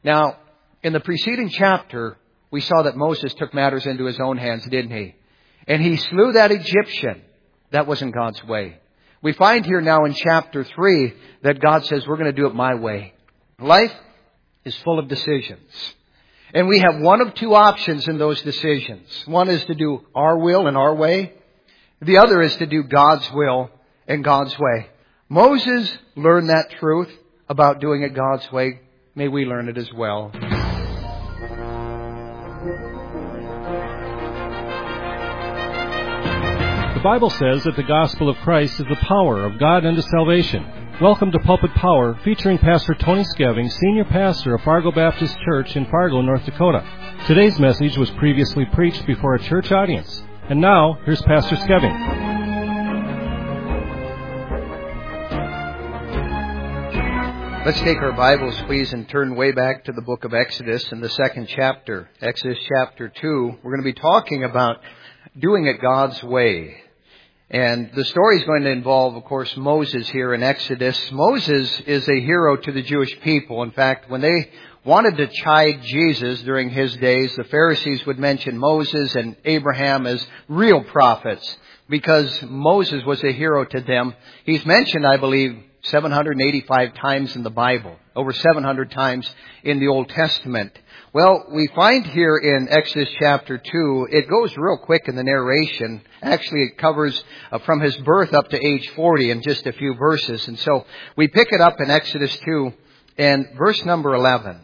Now, in the preceding chapter, we saw that Moses took matters into his own hands, didn't he? And he slew that Egyptian. That wasn't God's way. We find here now in chapter 3 that God says, we're going to do it my way. Life is full of decisions. And we have one of two options in those decisions. One is to do our will and our way. The other is to do God's will and God's way. Moses learned that truth about doing it God's way. May we learn it as well. The Bible says that the gospel of Christ is the power of God unto salvation. Welcome to Pulpit Power, featuring Pastor Tony Skeving, Senior Pastor of Fargo Baptist Church in Fargo, North Dakota. Today's message was previously preached before a church audience. And now, here's Pastor Skeving. Let's take our Bibles, please, and turn way back to the book of Exodus in the second chapter. Exodus chapter 2. We're going to be talking about doing it God's way. And the story is going to involve, of course, Moses here in Exodus. Moses is a hero to the Jewish people. In fact, when they wanted to chide Jesus during his days, the Pharisees would mention Moses and Abraham as real prophets because Moses was a hero to them. He's mentioned, I believe, 785 times in the Bible, over 700 times in the Old Testament. Well, we find here in Exodus chapter 2, it goes real quick in the narration. Actually, it covers from his birth up to age 40 in just a few verses. And so we pick it up in Exodus 2 and verse number 11.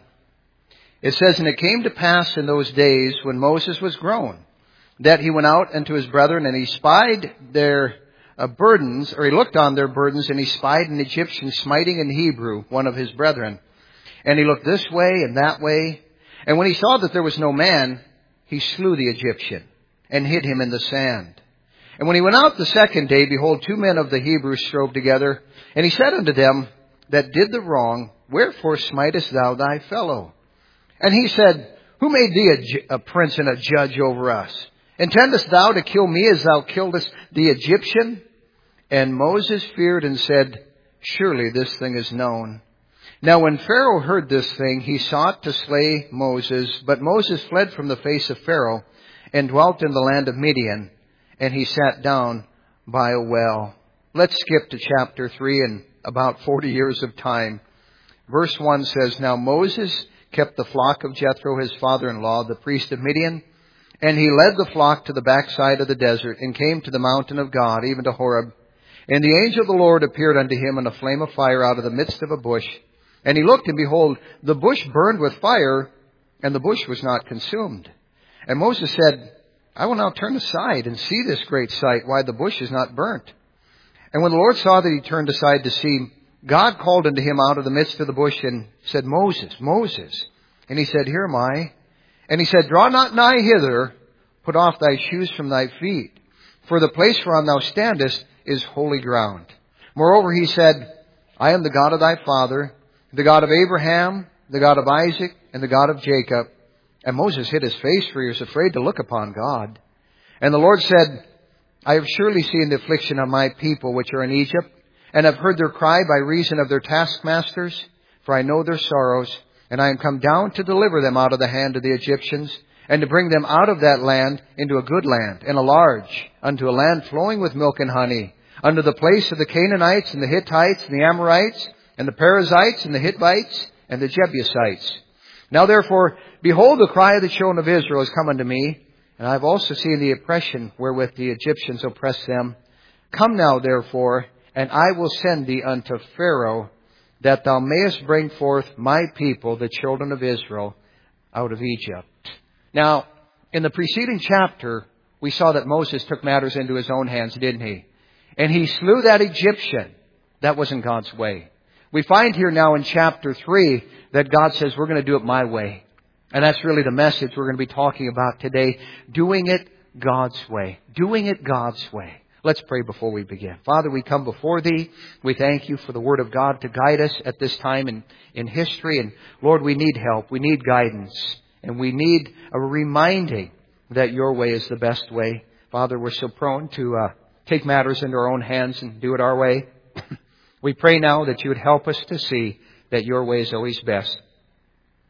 It says, "And it came to pass in those days when Moses was grown, that he went out unto his brethren, and he spied their burdens, or he looked on their burdens, and he spied an Egyptian smiting an Hebrew, one of his brethren. And he looked this way and that way. And when he saw that there was no man, he slew the Egyptian, and hid him in the sand. And when he went out the second day, behold, 2 men of the Hebrews strove together. And he said unto them that did the wrong, Wherefore smitest thou thy fellow? And he said, Who made thee a prince and a judge over us? Intendest thou to kill me as thou killedest the Egyptian? And Moses feared and said, Surely this thing is known. Now when Pharaoh heard this thing, he sought to slay Moses. But Moses fled from the face of Pharaoh and dwelt in the land of Midian. And he sat down by a well." Let's skip to chapter 3 in about 40 years of time. Verse 1 says, "Now Moses kept the flock of Jethro, his father-in-law, the priest of Midian. And he led the flock to the backside of the desert and came to the mountain of God, even to Horeb. And the angel of the Lord appeared unto him in a flame of fire out of the midst of a bush. And he looked, and behold, the bush burned with fire, and the bush was not consumed. And Moses said, I will now turn aside and see this great sight, why the bush is not burnt. And when the Lord saw that he turned aside to see, God called unto him out of the midst of the bush and said, Moses, Moses. And he said, Here am I. And he said, Draw not nigh hither, put off thy shoes from thy feet, for the place whereon thou standest is holy ground. Moreover, he said, I am the God of thy father, the God of Abraham, the God of Isaac, and the God of Jacob. And Moses hid his face, for he was afraid to look upon God. And the Lord said, I have surely seen the affliction of my people which are in Egypt, and have heard their cry by reason of their taskmasters, for I know their sorrows, and I am come down to deliver them out of the hand of the Egyptians, and to bring them out of that land into a good land, and a large, unto a land flowing with milk and honey, unto the place of the Canaanites, and the Hittites, and the Amorites, and the Perizzites, and the Hittites, and the Jebusites. Now therefore, behold, the cry of the children of Israel is come unto me, and I have also seen the oppression wherewith the Egyptians oppress them. Come now therefore, and I will send thee unto Pharaoh, that thou mayest bring forth my people, the children of Israel, out of Egypt. Now, in the preceding chapter, we saw that Moses took matters into his own hands, didn't he? And he slew that Egyptian. That wasn't God's way. We find here now in chapter 3 that God says, we're going to do it my way. And that's really the message we're going to be talking about today. Doing it God's way. Doing it God's way. Let's pray before we begin. Father, we come before Thee. We thank You for the Word of God to guide us at this time in history. And Lord, we need help. We need guidance. And we need a reminding that Your way is the best way. Father, we're so prone to take matters into our own hands and do it our way. We pray now that You would help us to see that Your way is always best.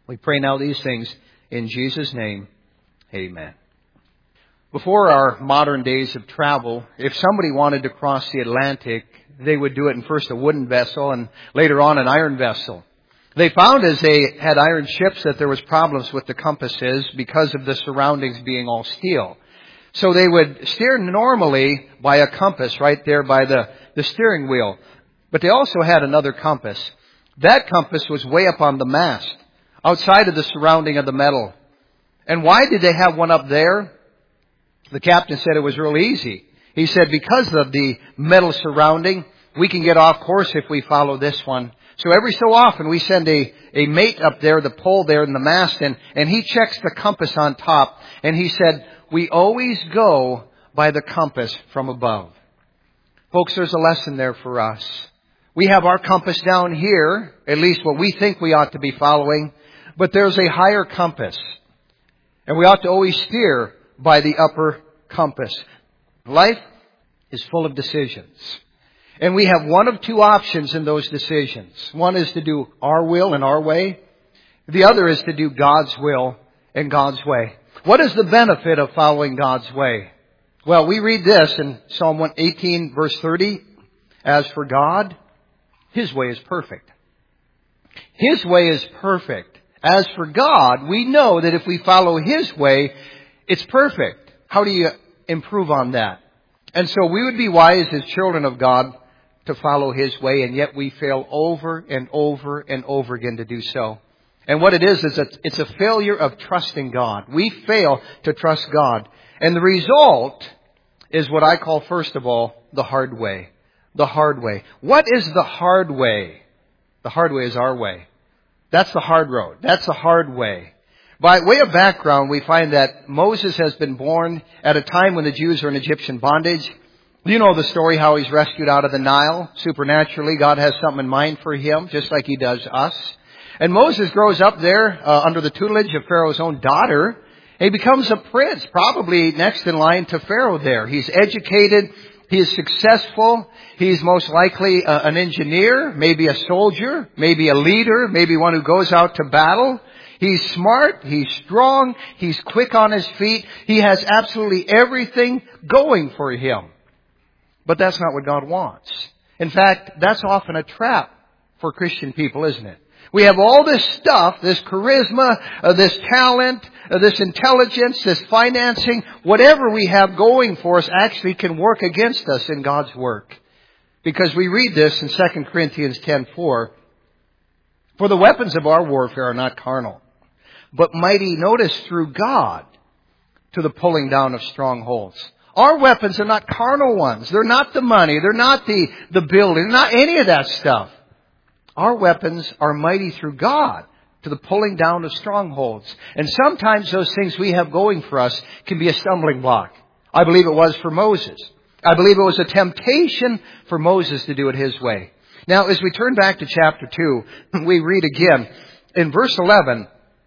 We pray now these things in Jesus' name. Amen. Before our modern days of travel, if somebody wanted to cross the Atlantic, they would do it in first a wooden vessel and later on an iron vessel. They found as they had iron ships that there was problems with the compasses because of the surroundings being all steel. So they would steer normally by a compass right there by the steering wheel. But they also had another compass. That compass was way up on the mast, outside of the surrounding of the metal. And why did they have one up there? The captain said it was real easy. He said because of the metal surrounding, we can get off course if we follow this one. So every so often we send a mate up there, the pole there in the mast, and he checks the compass on top. And he said, we always go by the compass from above. Folks, there's a lesson there for us. We have our compass down here, at least what we think we ought to be following, but there's a higher compass. And we ought to always steer by the upper compass. Life is full of decisions. And we have one of two options in those decisions. One is to do our will and our way. The other is to do God's will and God's way. What is the benefit of following God's way? Well, we read this in Psalm 118, verse 30. As for God, His way is perfect. His way is perfect. As for God, we know that if we follow His way, it's perfect. How do you improve on that? And so we would be wise as children of God to follow His way, and yet we fail over and over and over again to do so. And what it is it's a failure of trusting God. We fail to trust God. And the result is what I call, first of all, the hard way. The hard way. What is the hard way? The hard way is our way. That's the hard road. That's the hard way. By way of background, we find that Moses has been born at a time when the Jews are in Egyptian bondage. You know the story how he's rescued out of the Nile. Supernaturally, God has something in mind for him, just like He does us. And Moses grows up there under the tutelage of Pharaoh's own daughter. He becomes a prince, probably next in line to Pharaoh there. He's educated. He is successful. He's most likely an engineer, maybe a soldier, maybe a leader, maybe one who goes out to battle. He's smart. He's strong. He's quick on his feet. He has absolutely everything going for him. But that's not what God wants. In fact, that's often a trap for Christian people, isn't it? We have all this stuff, this charisma, this talent, this intelligence, this financing, whatever we have going for us actually can work against us in God's work. Because we read this in 2 Corinthians 10:4. For the weapons of our warfare are not carnal, but mighty, notice, through God to the pulling down of strongholds. Our weapons are not carnal ones. They're not the money. They're not the building. They're not any of that stuff. Our weapons are mighty through God to the pulling down of strongholds. And sometimes those things we have going for us can be a stumbling block. I believe it was for Moses. I believe it was a temptation for Moses to do it his way. Now, as we turn back to chapter 2, we read again in verse 11.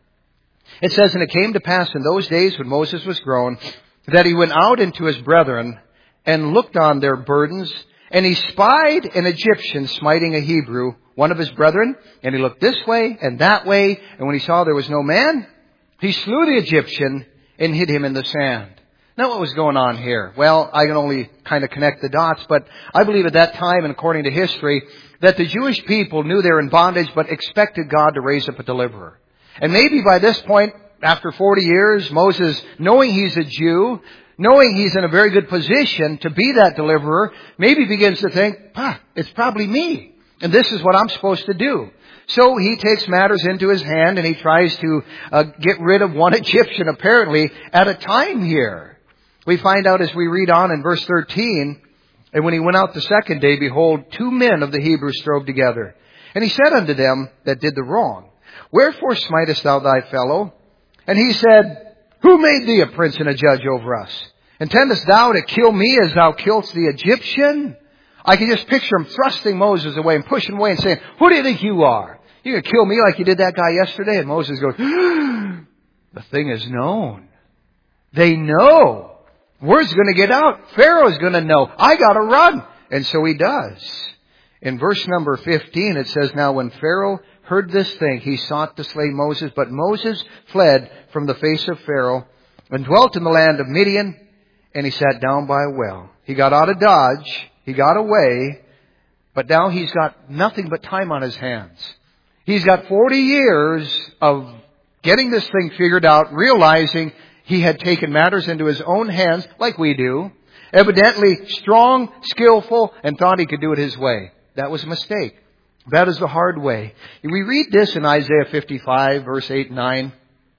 It says, And it came to pass in those days when Moses was grown, that he went out into his brethren and looked on their burdens, and he spied an Egyptian smiting a Hebrew, one of his brethren, and he looked this way and that way, and when he saw there was no man, he slew the Egyptian and hid him in the sand. Now what was going on here? Well, I can only kind of connect the dots, but I believe at that time, and according to history, that the Jewish people knew they were in bondage, but expected God to raise up a deliverer. And maybe by this point, after 40 years, Moses, knowing he's a Jew, knowing he's in a very good position to be that deliverer, maybe begins to think, it's probably me. And this is what I'm supposed to do. So he takes matters into his hand and he tries to get rid of one Egyptian, apparently, at a time here. We find out as we read on in verse 13, And when he went out the second day, behold, 2 men of the Hebrews strove together. And he said unto them that did the wrong, Wherefore smitest thou thy fellow? And he said, Who made thee a prince and a judge over us? Intendest thou to kill me as thou killedst the Egyptian? I can just picture him thrusting Moses away and pushing away and saying, Who do you think you are? You're going to kill me like you did that guy yesterday? And Moses goes, The thing is known. They know. Word's going to get out. Pharaoh's going to know. I got to run. And so he does. In verse number 15, it says, Now when Pharaoh heard this thing, he sought to slay Moses. But Moses fled from the face of Pharaoh and dwelt in the land of Midian, and he sat down by a well. He got out of Dodge. He got away. But now he's got nothing but time on his hands. He's got 40 years of getting this thing figured out, realizing he had taken matters into his own hands, like we do. Evidently strong, skillful, and thought he could do it his way. That was a mistake. That is the hard way. We read this in Isaiah 55, verse 8 and 9.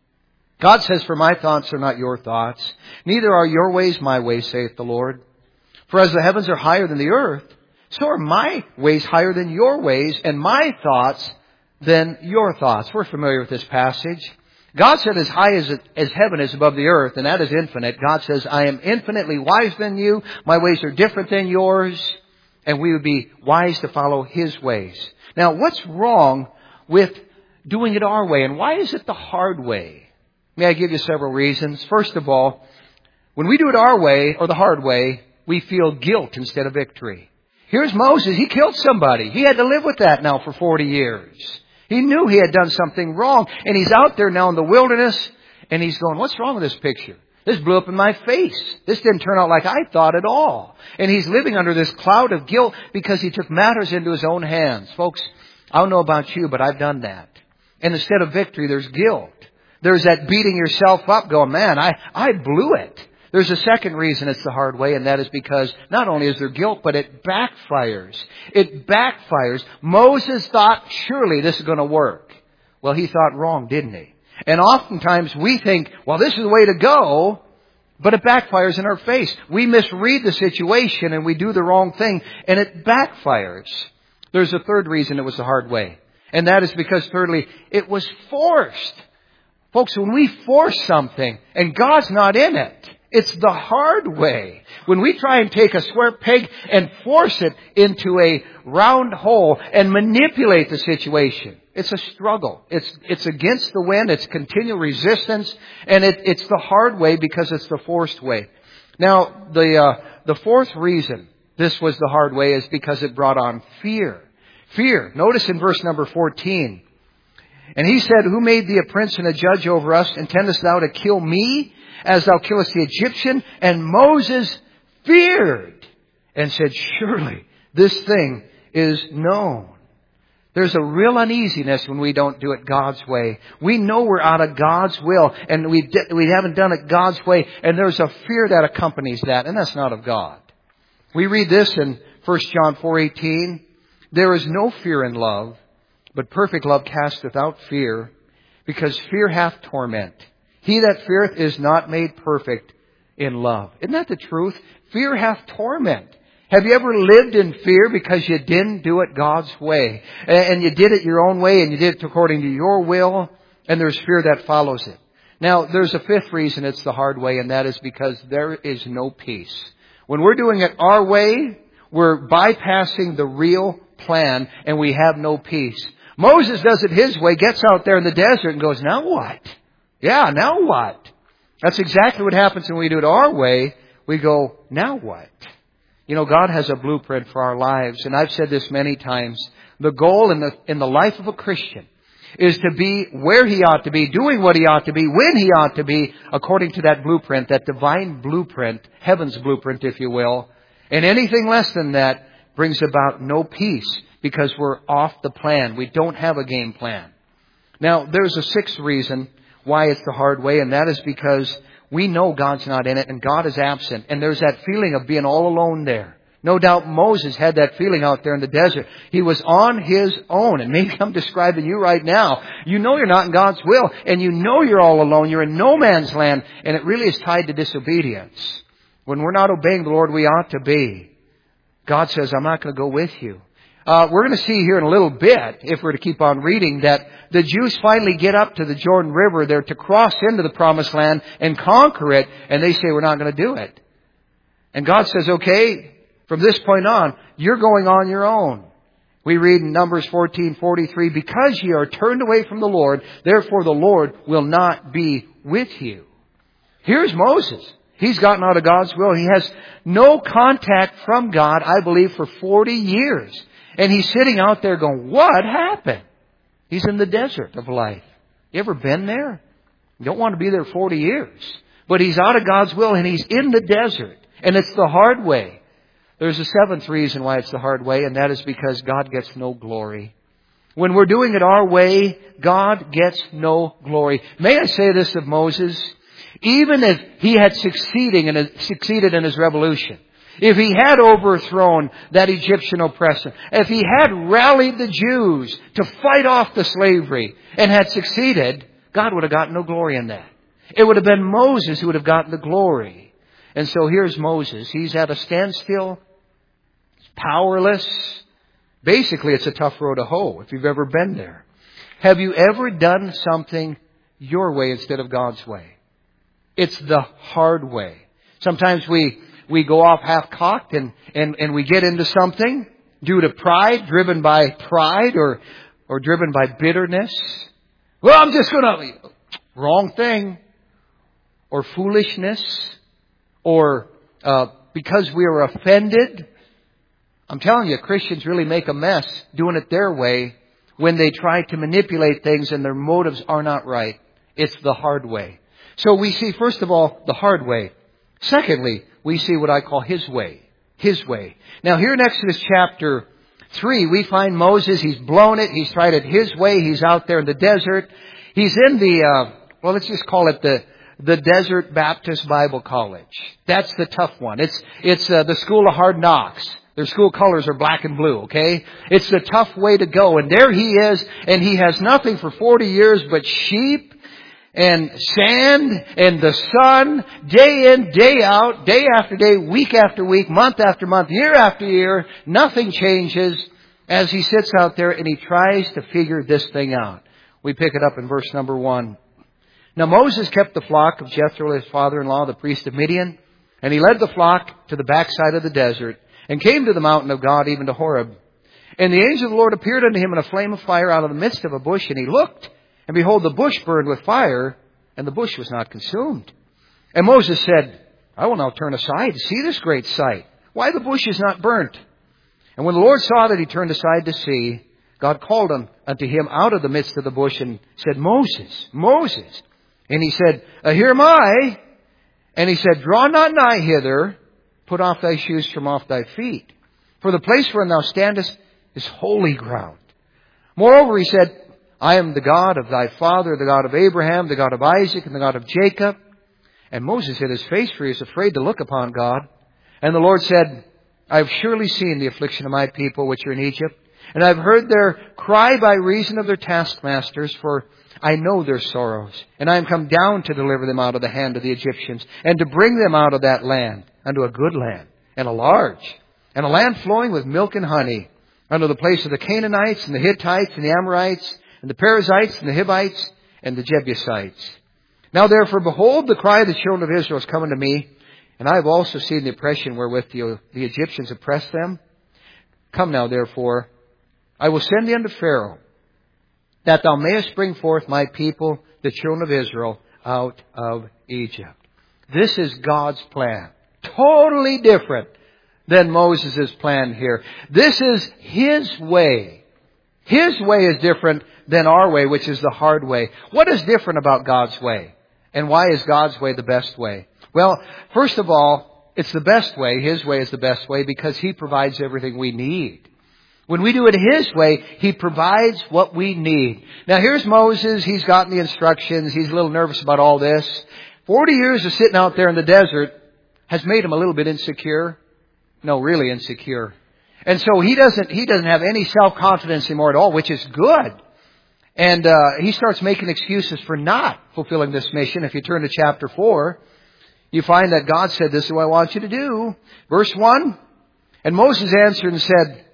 God says, "For my thoughts are not your thoughts, neither are your ways my ways, saith the Lord. For as the heavens are higher than the earth, so are my ways higher than your ways, and my thoughts than your thoughts." We're familiar with this passage. God said as high as heaven is above the earth, and that is infinite. God says, "I am infinitely wiser than you. My ways are different than yours." And we would be wise to follow His ways. Now, what's wrong with doing it our way? And why is it the hard way? May I give you several reasons? First of all, when we do it our way, or the hard way, we feel guilt instead of victory. Here's Moses. He killed somebody. He had to live with that now for 40 years. He knew he had done something wrong. And he's out there now in the wilderness. And he's going, "What's wrong with this picture? This blew up in my face. This didn't turn out like I thought at all." And he's living under this cloud of guilt because he took matters into his own hands. Folks, I don't know about you, but I've done that. And instead of victory, there's guilt. There's that beating yourself up going, "Man, I blew it." There's a second reason it's the hard way, and that is because not only is there guilt, but it backfires. It backfires. Moses thought, surely this is going to work. Well, he thought wrong, didn't he? And oftentimes we think, well, this is the way to go, but it backfires in our face. We misread the situation and we do the wrong thing, and it backfires. There's a third reason it was the hard way, and that is because, thirdly, it was forced. Folks, when we force something and God's not in it, it's the hard way. When we try and take a square peg and force it into a round hole and manipulate the situation, it's a struggle. It's against the wind. It's continual resistance. And it's the hard way because it's the forced way. Now, the fourth reason this was the hard way is because it brought on fear. Fear. Notice in verse number 14. "And he said, Who made thee a prince and a judge over us? Intendest thou to kill me as thou killest the Egyptian? And Moses feared and said, Surely this thing is known." There's a real uneasiness when we don't do it God's way. We know we're out of God's will and we haven't done it God's way. And there's a fear that accompanies that. And that's not of God. We read this in 1 John 4:18. "There is no fear in love, but perfect love casteth out fear, because fear hath torment. He that feareth is not made perfect in love." Isn't that the truth? Fear hath torment. Have you ever lived in fear because you didn't do it God's way? And you did it your own way and you did it according to your will, and there's fear that follows it. Now, there's a fifth reason it's the hard way, and that is because there is no peace. When we're doing it our way, we're bypassing the real plan and we have no peace. Moses does it his way, gets out there in the desert and goes, "Now what? Yeah, now what?" That's exactly what happens when we do it our way. We go, "Now what?" You know, God has a blueprint for our lives. And I've said this many times. The goal in the life of a Christian is to be where he ought to be, doing what he ought to be, when he ought to be, according to that blueprint, that divine blueprint, heaven's blueprint, if you will. And anything less than that brings about no peace because we're off the plan. We don't have a game plan. Now, there's a sixth reason why it's the hard way, and that is because we know God's not in it and God is absent. And there's that feeling of being all alone there. No doubt Moses had that feeling out there in the desert. He was on his own. And maybe I'm describing you right now. You know you're not in God's will. And you know you're all alone. You're in no man's land. And it really is tied to disobedience. When we're not obeying the Lord, we ought to be. God says, "I'm not going to go with you." We're going to see here in a little bit, if we're to keep on reading, that the Jews finally get up to the Jordan River there to cross into the Promised Land and conquer it. And they say, "We're not going to do it." And God says, "Okay, from this point on, you're going on your own." We read in Numbers 14:43, "Because ye are turned away from the Lord, therefore the Lord will not be with you." Here's Moses. He's gotten out of God's will. He has no contact from God, I believe, for 40 years. And he's sitting out there going, "What happened? He's in the desert of life. You ever been there? You don't want to be there 40 years. But he's out of God's will and he's in the desert. And it's the hard way. There's a seventh reason why it's the hard way, and that is because God gets no glory. When we're doing it our way, God gets no glory. May I say this of Moses? Even if he had succeeded in his revolution, if he had overthrown that Egyptian oppressor, if he had rallied the Jews to fight off the slavery and had succeeded, God would have gotten no glory in that. It would have been Moses who would have gotten the glory. And so here's Moses. He's at a standstill. He's powerless. Basically, it's a tough road to hoe if you've ever been there. Have you ever done something your way instead of God's way? It's the hard way. Sometimes we go off half-cocked and we get into something due to pride, driven by pride or driven by bitterness. Well, I'm just going to... Wrong thing. Or foolishness. Or because we are offended. I'm telling you, Christians really make a mess doing it their way when they try to manipulate things and their motives are not right. It's the hard way. So we see, first of all, the hard way. Secondly, we see what I call His way. His way. Now here in Exodus chapter 3, we find Moses. He's blown it. He's tried it his way. He's out there in the desert. He's in the, let's just call it the Desert Baptist Bible College. That's the tough one. It's the school of hard knocks. Their school colors are black and blue, okay? It's the tough way to go. And there he is, and he has nothing for 40 years but sheep and sand and the sun, day in, day out, day after day, week after week, month after month, year after year. Nothing changes as he sits out there and he tries to figure this thing out. We pick it up in verse number 1. Now Moses kept the flock of Jethro, his father-in-law, the priest of Midian, and he led the flock to the backside of the desert and came to the mountain of God, even to Horeb. And the angel of the Lord appeared unto him in a flame of fire out of the midst of a bush, and he looked, and behold, the bush burned with fire, and the bush was not consumed. And Moses said, I will now turn aside to see this great sight, why the bush is not burnt. And when the Lord saw that he turned aside to see, God called unto him out of the midst of the bush and said, Moses, Moses. And he said, Here am I. And he said, Draw not nigh hither, put off thy shoes from off thy feet. For the place wherein thou standest is holy ground. Moreover, he said, I am the God of thy father, the God of Abraham, the God of Isaac, and the God of Jacob. And Moses hid his face, for he was afraid to look upon God. And the Lord said, I have surely seen the affliction of my people which are in Egypt, and I have heard their cry by reason of their taskmasters, for I know their sorrows. And I am come down to deliver them out of the hand of the Egyptians, and to bring them out of that land unto a good land, and a large, and a land flowing with milk and honey, unto the place of the Canaanites, and the Hittites, and the Amorites, and the Perizzites, and the Hivites, and the Jebusites. Now therefore, behold, the cry of the children of Israel is coming to me, and I have also seen the oppression wherewith the Egyptians oppress them. Come now therefore, I will send thee unto Pharaoh, that thou mayest bring forth my people, the children of Israel, out of Egypt. This is God's plan. Totally different than Moses' plan here. This is His way. His way is different than our way, which is the hard way. What is different about God's way? And why is God's way the best way? Well, first of all, it's the best way. His way is the best way because He provides everything we need. When we do it His way, He provides what we need. Now here's Moses. He's gotten the instructions. He's a little nervous about all this. 40 years of sitting out there in the desert has made him a little bit insecure. No, really insecure. And so he doesn't have any self-confidence anymore at all, which is good. And he starts making excuses for not fulfilling this mission. If you turn to chapter 4, you find that God said, this is what I want you to do. Verse 1, and Moses answered and said,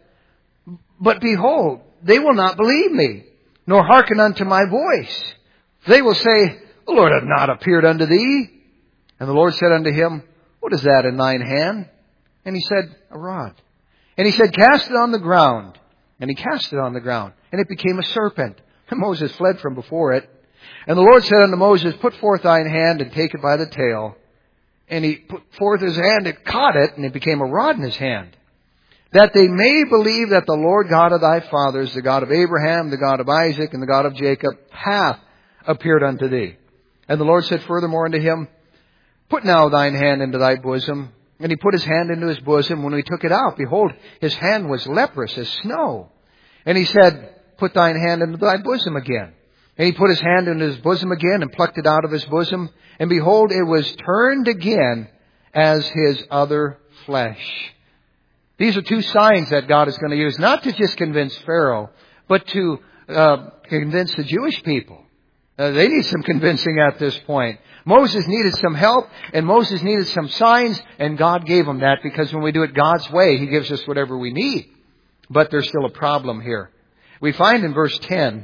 But behold, they will not believe me, nor hearken unto my voice. They will say, The Lord hath not appeared unto thee. And the Lord said unto him, What is that in thine hand? And he said, A rod. And he said, Cast it on the ground. And he cast it on the ground, and it became a serpent. And Moses fled from before it. And the Lord said unto Moses, Put forth thine hand, and take it by the tail. And he put forth his hand, and caught it, and it became a rod in his hand. that they may believe that the Lord God of thy fathers, the God of Abraham, the God of Isaac, and the God of Jacob, hath appeared unto thee. And the Lord said furthermore unto him, Put now thine hand into thy bosom. And he put his hand into his bosom. When he took it out, behold, his hand was leprous as snow. And he said, Put thine hand into thy bosom again. And he put his hand into his bosom again and plucked it out of his bosom. And behold, it was turned again as his other flesh. These are two signs that God is going to use, not to just convince Pharaoh, but to convince the Jewish people. They need some convincing at this point. Moses needed some help, and Moses needed some signs, and God gave him that, because when we do it God's way, He gives us whatever we need. But there's still a problem here. We find in verse 10,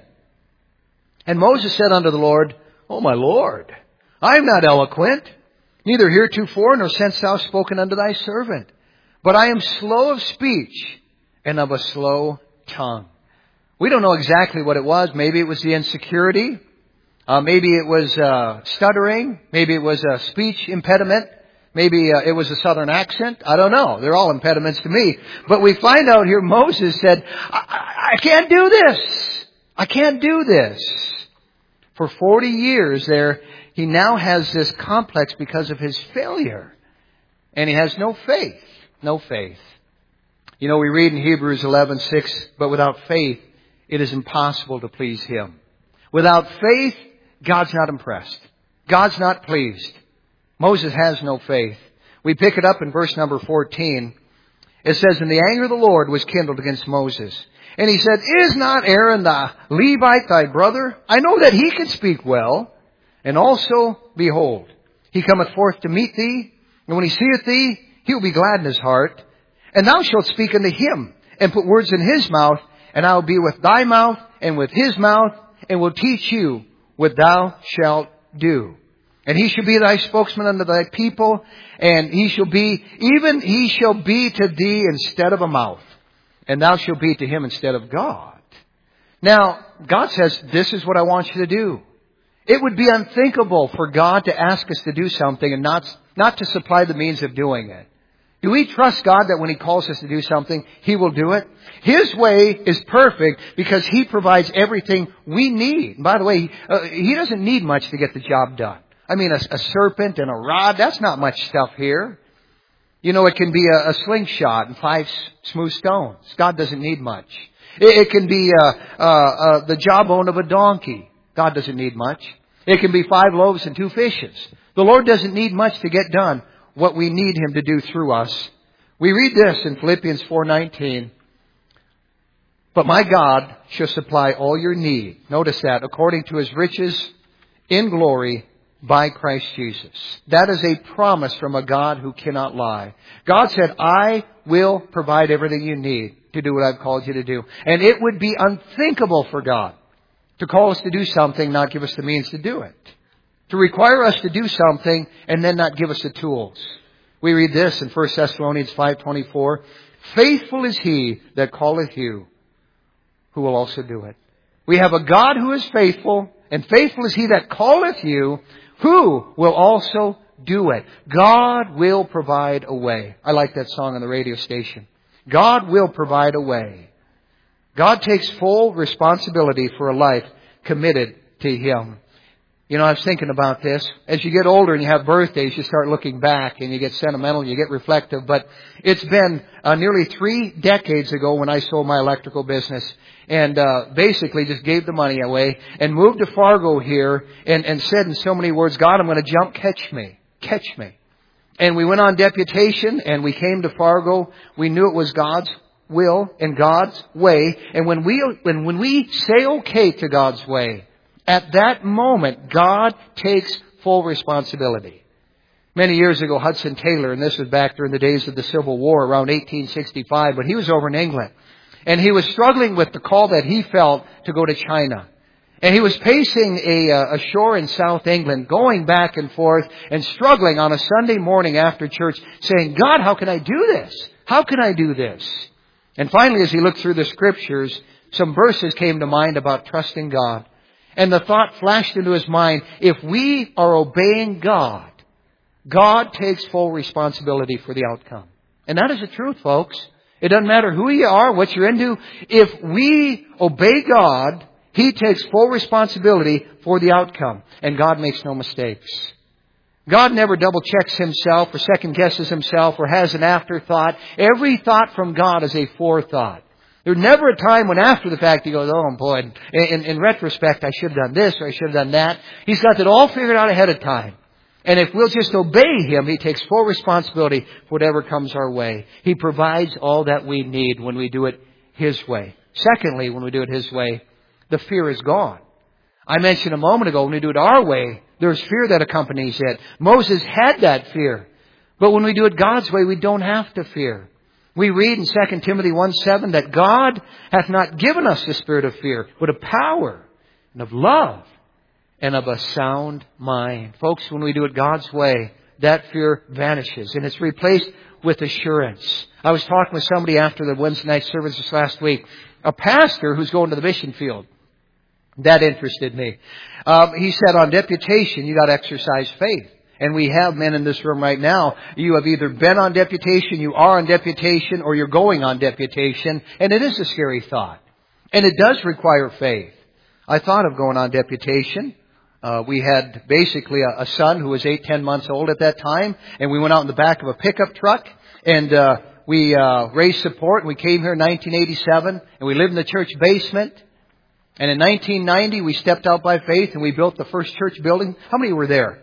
And Moses said unto the Lord, O my Lord, I am not eloquent, neither heretofore nor since thou hast spoken unto thy servant. But I am slow of speech and of a slow tongue. We don't know exactly what it was. Maybe it was the insecurity. Maybe it was stuttering. Maybe it was a speech impediment. Maybe it was a southern accent. I don't know. They're all impediments to me. But we find out here Moses said, I can't do this. I can't do this. For 40 years there, he now has this complex because of his failure. And he has no faith. No faith. You know, we read in Hebrews 11:6, but without faith, it is impossible to please Him. Without faith, God's not impressed. God's not pleased. Moses has no faith. We pick it up in verse number 14. It says, And the anger of the Lord was kindled against Moses. And he said, Is not Aaron the Levite thy brother? I know that he can speak well. And also, behold, he cometh forth to meet thee. And when he seeth thee, he will be glad in his heart. And thou shalt speak unto him, and put words in his mouth. And I will be with thy mouth, and with his mouth, and will teach you what thou shalt do. And he shall be thy spokesman unto thy people, and he shall be to thee instead of a mouth, and thou shalt be to him instead of God. Now, God says, this is what I want you to do. It would be unthinkable for God to ask us to do something and not to supply the means of doing it. Do we trust God that when He calls us to do something, He will do it? His way is perfect because He provides everything we need. And by the way, He doesn't need much to get the job done. I mean, a serpent and a rod, that's not much stuff here. You know, it can be a slingshot and 5 smooth stones. God doesn't need much. It can be the jawbone of a donkey. God doesn't need much. It can be 5 loaves and 2 fishes. The Lord doesn't need much to get done what we need Him to do through us. We read this in Philippians 4:19. But my God shall supply all your need. Notice that, according to His riches in glory by Christ Jesus. That is a promise from a God who cannot lie. God said, I will provide everything you need to do what I've called you to do. And it would be unthinkable for God to call us to do something, not give us the means to do it. To require us to do something and then not give us the tools. We read this in 1 Thessalonians 5:24. Faithful is He that calleth you, who will also do it. We have a God who is faithful, and faithful is He that calleth you, who will also do it. God will provide a way. I like that song on the radio station. God will provide a way. God takes full responsibility for a life committed to Him. You know, I was thinking about this. As you get older and you have birthdays, you start looking back and you get sentimental and you get reflective. But it's been nearly 3 decades ago when I sold my electrical business and basically just gave the money away and moved to Fargo here and said in so many words, God, I'm going to jump, catch me. Catch me. And we went on deputation and we came to Fargo. We knew it was God's will and God's way. And when we say okay to God's way, at that moment, God takes full responsibility. Many years ago, Hudson Taylor, and this was back during the days of the Civil War, around 1865, but he was over in England. And he was struggling with the call that he felt to go to China. And he was pacing a shore in South England, going back and forth and struggling on a Sunday morning after church, saying, God, how can I do this? How can I do this? And finally, as he looked through the Scriptures, some verses came to mind about trusting God. And the thought flashed into his mind, if we are obeying God, God takes full responsibility for the outcome. And that is the truth, folks. It doesn't matter who you are, what you're into. If we obey God, He takes full responsibility for the outcome. And God makes no mistakes. God never double checks Himself or second guesses Himself or has an afterthought. Every thought from God is a forethought. There's never a time when after the fact He goes, oh boy, in retrospect I should have done this or I should have done that. He's got that all figured out ahead of time. And if we'll just obey Him, He takes full responsibility for whatever comes our way. He provides all that we need when we do it His way. Secondly, when we do it His way, the fear is gone. I mentioned a moment ago, when we do it our way, there's fear that accompanies it. Moses had that fear. But when we do it God's way, we don't have to fear. We read in 2 Timothy 1:7 that God hath not given us the spirit of fear, but of power and of love and of a sound mind. Folks, when we do it God's way, that fear vanishes and it's replaced with assurance. I was talking with somebody after the Wednesday night service this last week, a pastor who's going to the mission field. That interested me. He said on deputation, you got to exercise faith. And we have men in this room right now. You have either been on deputation, you are on deputation, or you're going on deputation. And it is a scary thought. And it does require faith. I thought of going on deputation. We had basically a son who was 8-10 months old at that time. And we went out in the back of a pickup truck. And we raised support. And we came here in 1987. And we lived in the church basement. And in 1990, we stepped out by faith and we built the first church building. How many were there?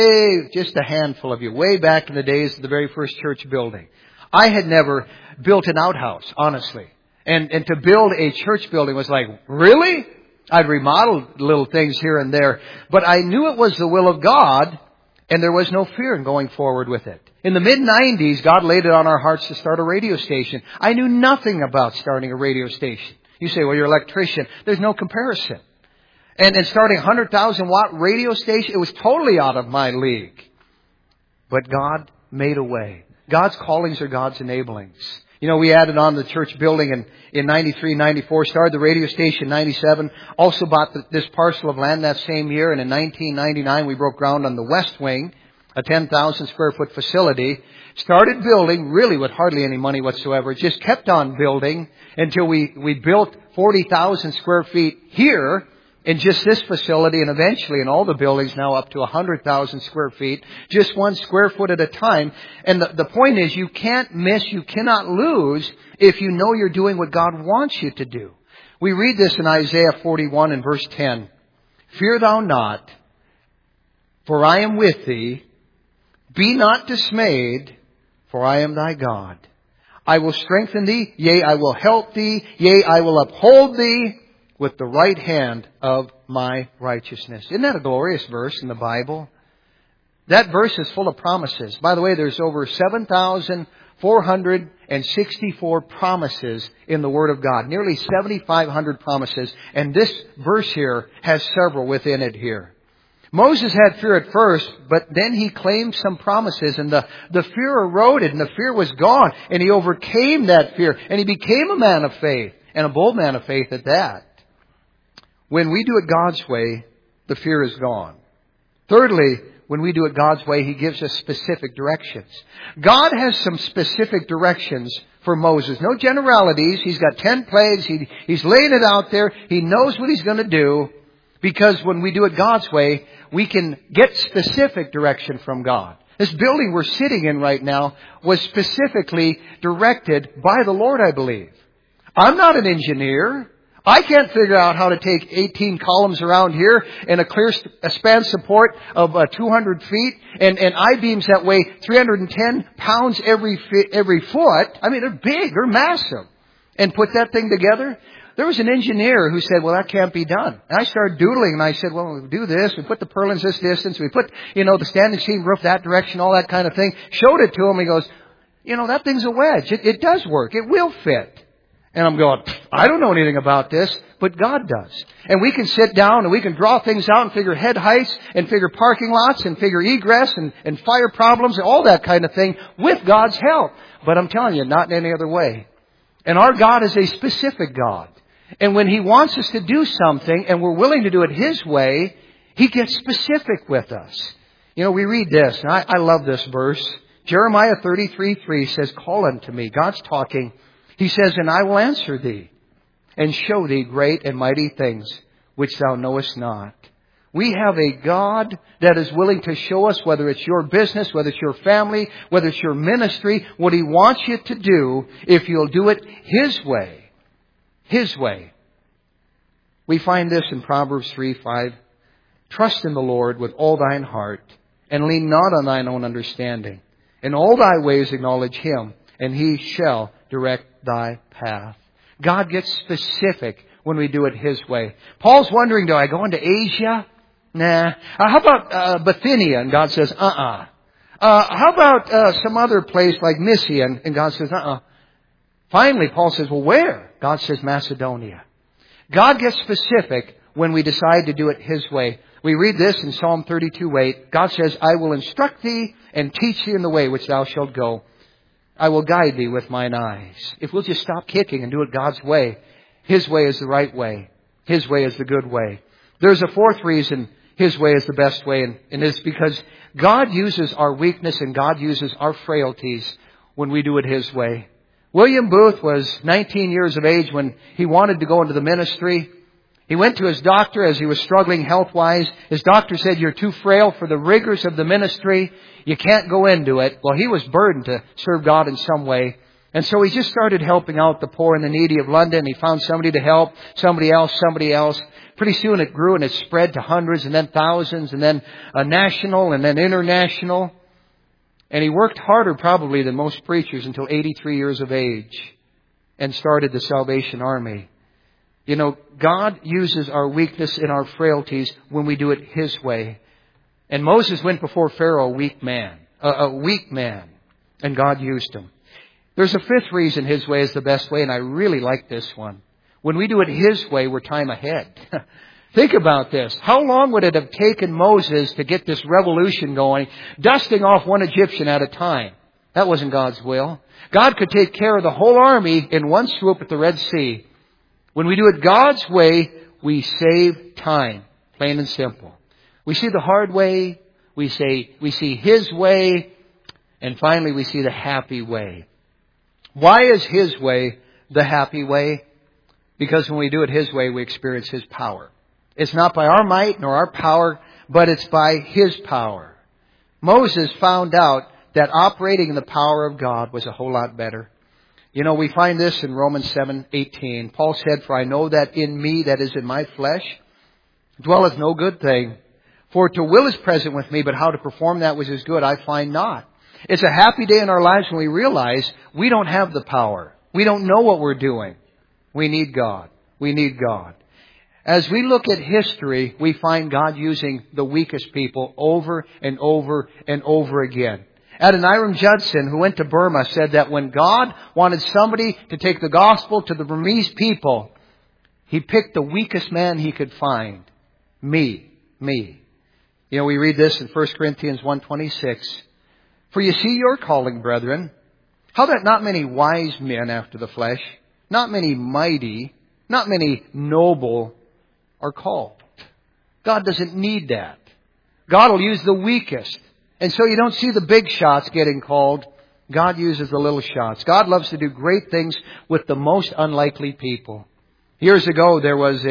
Just a handful of you. Way back in the days of the very first church building. I had never built an outhouse, honestly. And to build a church building was like, really? I'd remodeled little things here and there. But I knew it was the will of God, and there was no fear in going forward with it. In the mid-90s, God laid it on our hearts to start a radio station. I knew nothing about starting a radio station. You say, well, you're an electrician. There's no comparison. And starting a 100,000 watt radio station, it was totally out of my league. But God made a way. God's callings are God's enablings. You know, we added on the church building in 93, 94, started the radio station in 97, also bought this parcel of land that same year, and in 1999 we broke ground on the west wing, a 10,000 square foot facility. Started building really with hardly any money whatsoever. Just kept on building until we built 40,000 square feet here in just this facility, and eventually in all the buildings now up to 100,000 square feet, just 1 square foot at a time. And the point is, you can't miss, you cannot lose if you know you're doing what God wants you to do. We read this in Isaiah 41 and verse 10. Fear thou not, for I am with thee. Be not dismayed, for I am thy God. I will strengthen thee, yea, I will help thee, yea, I will uphold thee with the right hand of my righteousness. Isn't that a glorious verse in the Bible? That verse is full of promises. By the way, there's over 7,464 promises in the Word of God. Nearly 7,500 promises. And this verse here has several within it here. Moses had fear at first, but then he claimed some promises, and the fear eroded, and the fear was gone, and he overcame that fear, and he became a man of faith, and a bold man of faith at that. When we do it God's way, the fear is gone. Thirdly, when we do it God's way, He gives us specific directions. God has some specific directions for Moses. No generalities. He's got 10 plagues. He's laying it out there. He knows what He's going to do. Because when we do it God's way, we can get specific direction from God. This building we're sitting in right now was specifically directed by the Lord, I believe. I'm not an engineer. I can't figure out how to take 18 columns around here and a clear span support of 200 feet and I-beams that weigh 310 pounds every foot. I mean, they're big, they're massive. And put that thing together. There was an engineer who said, well, that can't be done. And I started doodling and I said, well, we do this. We put the purlins this distance. We put, the standing seam roof that direction, all that kind of thing. Showed it to him. He goes, that thing's a wedge. It does work. It will fit. And I'm going, I don't know anything about this, but God does. And we can sit down and we can draw things out and figure head heights and figure parking lots and figure egress and fire problems and all that kind of thing with God's help. But I'm telling you, not in any other way. And our God is a specific God. And when He wants us to do something and we're willing to do it His way, He gets specific with us. We read this, and I love this verse. Jeremiah 33:3 says, call unto me. God's talking. He says, and I will answer thee, and show thee great and mighty things which thou knowest not. We have a God that is willing to show us, whether it's your business, whether it's your family, whether it's your ministry, what He wants you to do if you'll do it His way. His way. We find this in Proverbs 3:5. Trust in the Lord with all thine heart, and lean not on thine own understanding. In all thy ways acknowledge Him, and He shall direct thy path. God gets specific when we do it His way. Paul's wondering, do I go into Asia? Nah. How about Bithynia? And God says, How about some other place like Mysia? And God says, Finally, Paul says, well, where? God says, Macedonia. God gets specific when we decide to do it His way. We read this in Psalm 32:8. God says, I will instruct thee and teach thee in the way which thou shalt go. I will guide thee with mine eyes. If we'll just stop kicking and do it God's way, His way is the right way. His way is the good way. There's a fourth reason His way is the best way, and it's because God uses our weakness and God uses our frailties when we do it His way. William Booth was 19 years of age when he wanted to go into the ministry. He went to his doctor as he was struggling health-wise. His doctor said, you're too frail for the rigors of the ministry. You can't go into it. Well, he was burdened to serve God in some way. And so he just started helping out the poor and the needy of London. He found somebody to help, somebody else. Pretty soon it grew and it spread to hundreds and then thousands and then national and then international. And he worked harder probably than most preachers until 83 years of age and started the Salvation Army. You know, God uses our weakness and our frailties when we do it His way. And Moses went before Pharaoh, a weak man, and God used him. There's a fifth reason His way is the best way, and I really like this one. When we do it His way, we're time ahead. Think about this. How long would it have taken Moses to get this revolution going, dusting off one Egyptian at a time? That wasn't God's will. God could take care of the whole army in one swoop at the Red Sea. When we do it God's way, we save time, plain and simple. We see the hard way, we see His way, and finally we see the happy way. Why is His way the happy way? Because when we do it His way, we experience His power. It's not by our might nor our power, but it's by His power. Moses found out that operating in the power of God was a whole lot better. You know, we find this in Romans 7:18. Paul said, for I know that in me, that is in my flesh, dwelleth no good thing. For to will is present with me, but how to perform that which is good I find not. It's a happy day in our lives when we realize we don't have the power. We don't know what we're doing. We need God. We need God. As we look at history, we find God using the weakest people over and over and over again. Adoniram Judson, who went to Burma, said that when God wanted somebody to take the gospel to the Burmese people, He picked the weakest man He could find. Me. You know, we read this in 1 Corinthians 1:26. For you see your calling, brethren, how that not many wise men after the flesh, not many mighty, not many noble are called. God doesn't need that. God will use the weakest. And so you don't see the big shots getting called. God uses the little shots. God loves to do great things with the most unlikely people. Years ago, there was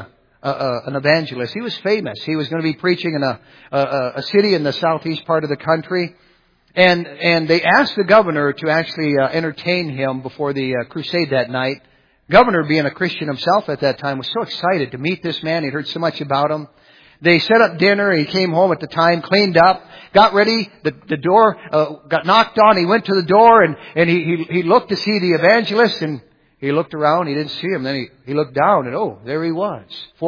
an evangelist. He was famous. He was going to be preaching in a city in the southeast part of the country. And they asked the governor to actually entertain him before the crusade that night. Governor, being a Christian himself at that time, was so excited to meet this man. He'd heard so much about him. They set up dinner. He came home at the time, cleaned up, got ready. The door got knocked on. He went to the door and he looked to see the evangelist, and he looked around. He didn't see him. Then he looked down, and oh, there he was,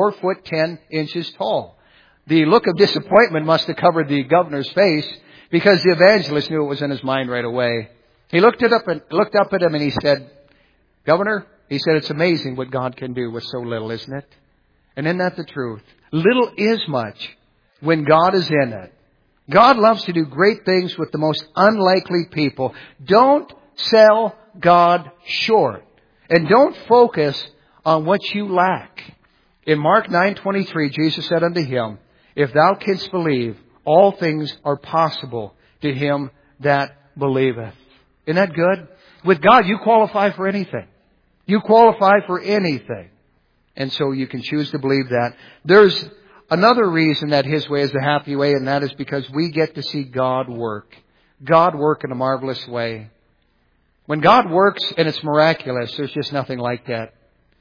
4'10" tall. The look of disappointment must have covered the governor's face, because the evangelist knew it was in his mind right away. He looked up at him and he said, Governor, he said, it's amazing what God can do with so little, isn't it? And isn't that the truth? Little is much when God is in it. God loves to do great things with the most unlikely people. Don't sell God short. And don't focus on what you lack. In Mark 9:23, Jesus said unto him, if thou canst believe, all things are possible to him that believeth. Isn't that good? With God, you qualify for anything. You qualify for anything. And so you can choose to believe that. There's another reason that His way is the happy way, and that is because we get to see God work. God work in a marvelous way. When God works and it's miraculous, there's just nothing like that.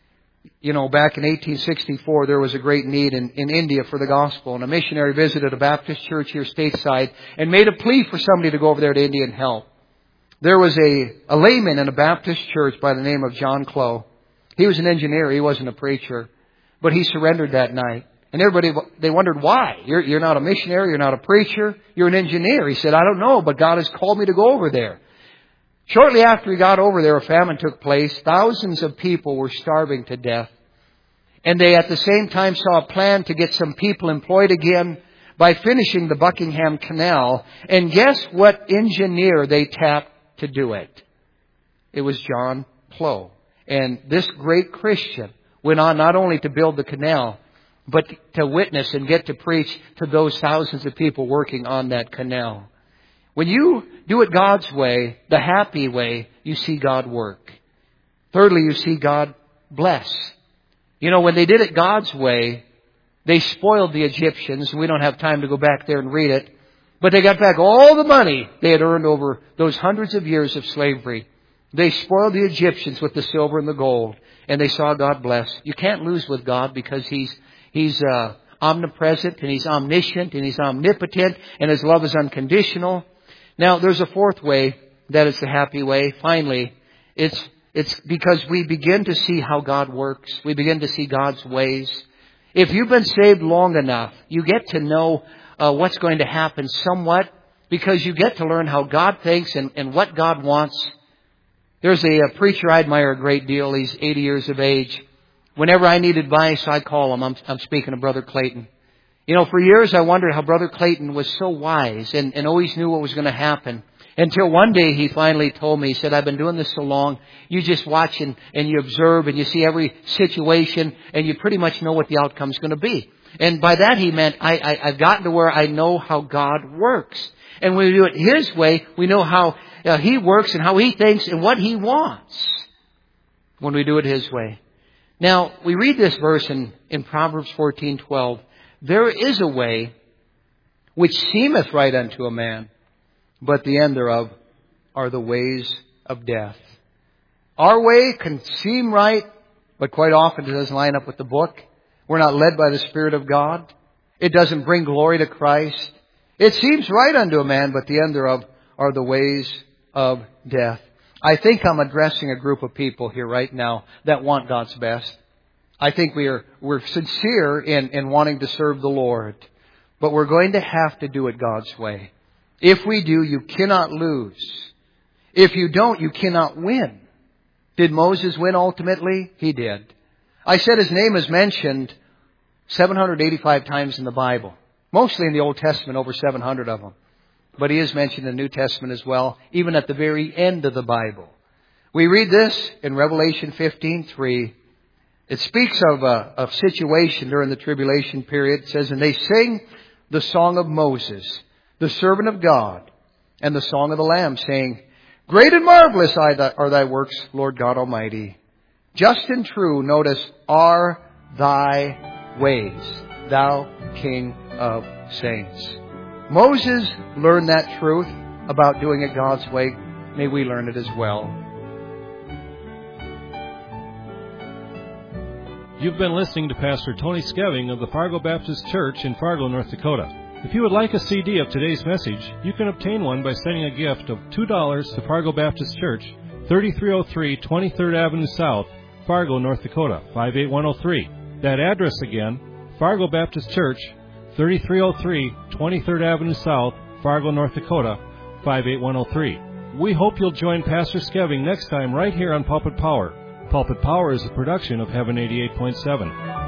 You know, back in 1864, there was a great need in India for the gospel, and a missionary visited a Baptist church here stateside and made a plea for somebody to go over there to India and help. There was a layman in a Baptist church by the name of John Clough. He was an engineer. He wasn't a preacher. But he surrendered that night. And everybody, they wondered why. You're not a missionary. You're not a preacher. You're an engineer. He said, I don't know, but God has called me to go over there. Shortly after he got over there, a famine took place. Thousands of people were starving to death. And they at the same time saw a plan to get some people employed again by finishing the Buckingham Canal. And guess what engineer they tapped to do it? It was John Clough. And this great Christian went on not only to build the canal, but to witness and get to preach to those thousands of people working on that canal. When you do it God's way, the happy way, you see God work. Thirdly, you see God bless. You know, when they did it God's way, they spoiled the Egyptians. We don't have time to go back there and read it. But they got back all the money they had earned over those hundreds of years of slavery. They spoiled the Egyptians with the silver and the gold. And they saw God bless. You can't lose with God because He's omnipresent and He's omniscient and He's omnipotent and His love is unconditional. Now, there's a fourth way that is the happy way. Finally, it's because we begin to see how God works. We begin to see God's ways. If you've been saved long enough, you get to know what's going to happen somewhat because you get to learn how God thinks and what God wants. There's a preacher I admire a great deal. He's 80 years of age. Whenever I need advice, I call him. I'm speaking of Brother Clayton. You know, for years I wondered how Brother Clayton was so wise and always knew what was going to happen. Until one day he finally told me, he said, I've been doing this so long, you just watch and you observe and you see every situation and you pretty much know what the outcome's going to be. And by that he meant I've gotten to where I know how God works. And when we do it His way, we know how He works and how He thinks and what He wants when we do it His way. Now, we read this verse in Proverbs 14:12. There is a way which seemeth right unto a man, but the end thereof are the ways of death. Our way can seem right, but quite often it doesn't line up with the book. We're not led by the Spirit of God. It doesn't bring glory to Christ. It seems right unto a man, but the end thereof are the ways of death. I think I'm addressing a group of people here right now that want God's best. I think we're sincere in wanting to serve the Lord. But we're going to have to do it God's way. If we do, you cannot lose. If you don't, you cannot win. Did Moses win ultimately? He did. I said his name is mentioned 785 times in the Bible. Mostly in the Old Testament, over 700 of them. But he is mentioned in the New Testament as well, even at the very end of the Bible. We read this in Revelation 15:3. It speaks of a situation during the tribulation period. It says, and they sing the song of Moses, the servant of God, and the song of the Lamb, saying, great and marvelous are thy works, Lord God Almighty. Just and true, notice, are thy ways, thou King of saints. Moses learned that truth about doing it God's way. May we learn it as well. You've been listening to Pastor Tony Skeving of the Fargo Baptist Church in Fargo, North Dakota. If you would like a CD of today's message, you can obtain one by sending a gift of $2 to Fargo Baptist Church, 3303 23rd Avenue South, Fargo, North Dakota, 58103. That address again, Fargo Baptist Church, 3303 23rd Avenue South, Fargo, North Dakota, 58103. We hope you'll join Pastor Skeving next time right here on Pulpit Power. Pulpit Power is a production of Heaven 88.7.